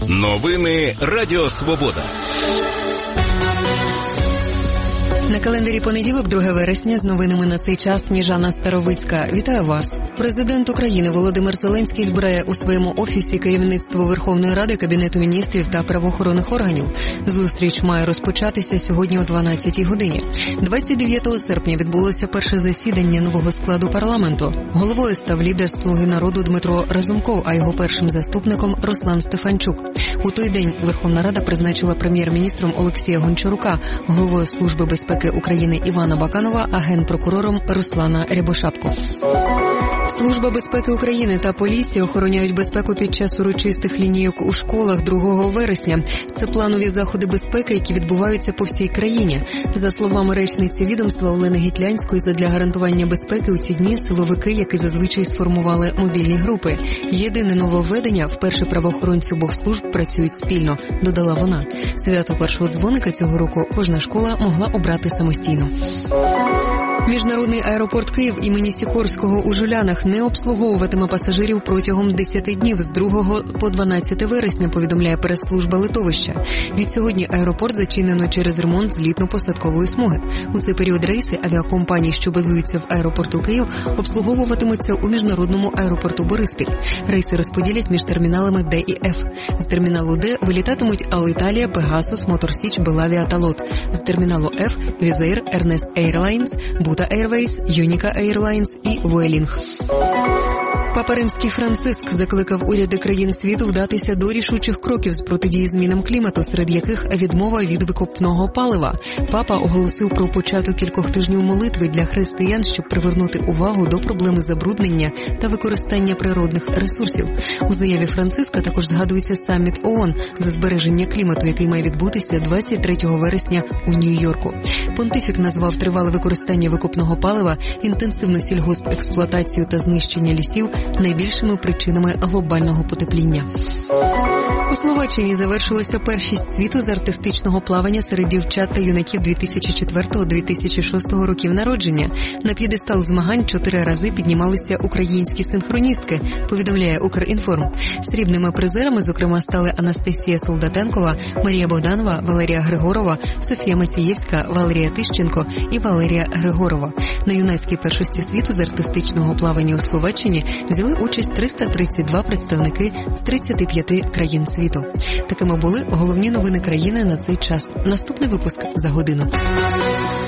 Новини Радіо Свобода. На календарі понеділок, 2 вересня, з новинами на цей час Сніжана Старовицька. Вітаю вас. Президент України Володимир Зеленський збирає у своєму офісі керівництво Верховної Ради, Кабінету міністрів та правоохоронних органів. Зустріч має розпочатися сьогодні о 12-й годині. 29 серпня відбулося перше засідання нового складу парламенту. Головою став лідер «Слуги народу» Дмитро Разумков, а його першим заступником – Руслан Стефанчук. У той день Верховна Рада призначила прем'єр-міністром Олексія Гончарука, головою Служби безпеки України Івана Баканова, а генпрокурором Руслана Рябошапку. Служба безпеки України та поліція охороняють безпеку під час урочистих лінійок у школах 2 вересня. Це планові заходи безпеки, які відбуваються по всій країні. За словами речниці відомства Олени Гітлянської, задля гарантування безпеки у ці дні силовики, які зазвичай сформували мобільні групи. Єдине нововведення – вперше правоохоронці обох служб працюють спільно, додала вона. Свято першого дзвоника цього року кожна школа могла обрати самостійно. Міжнародний аеропорт Київ імені Сікорського у Жулянах не обслуговуватиме пасажирів протягом 10 днів з 2 по 12 вересня, повідомляє прес-служба литовища. Відсьогодні аеропорт зачинено через ремонт злітно-посадкової смуги. У цей період рейси авіакомпаній, що базуються в аеропорту Київ, обслуговуватимуться у міжнародному аеропорту Бориспіль. Рейси розподілять між терміналами Д і Ф. З терміналу Д вилітатимуть Аліталія, Пегасус, Моторсіч, Белавія та Лот. З терміналу Ф – Візейр, Ернест Ейрлайнс, Бута Ейрвейс, Юніка Ейрлайнс і Вуелінг. Папа Римський Франциск закликав уряди країн світу вдатися до рішучих кроків з протидії змінам клімату, серед яких відмова від викопного палива. Папа оголосив про початок кількох тижнів молитви для християн, щоб привернути увагу до проблеми забруднення та використання природних ресурсів. У заяві Франциска також згадується саміт ООН за збереження клімату, який має відбутися 23 вересня у Нью-Йорку. Понтифік назвав тривале використання викопного палива, інтенсивну сільгоспексплуатацію та знищення лісів найбільшими причинами глобального потепління. У Словаччині завершилася першість світу з артистичного плавання серед дівчат та юнаків 2004-2006 років народження. На п'єдестал змагань 4 рази піднімалися українські синхроністки, повідомляє Укрінформ. Срібними призерами, зокрема, стали Анастасія Солдатенкова, Марія Богданова, Валерія Григорова, Софія Мацієвська, Валерія Тищенко і Валерія Григорова. На юнацькій першості світу з артистичного плавання у Словаччині взяли участь 332 представники з 35 країн світу. Такими були головні новини країни на цей час. Наступний випуск за годину.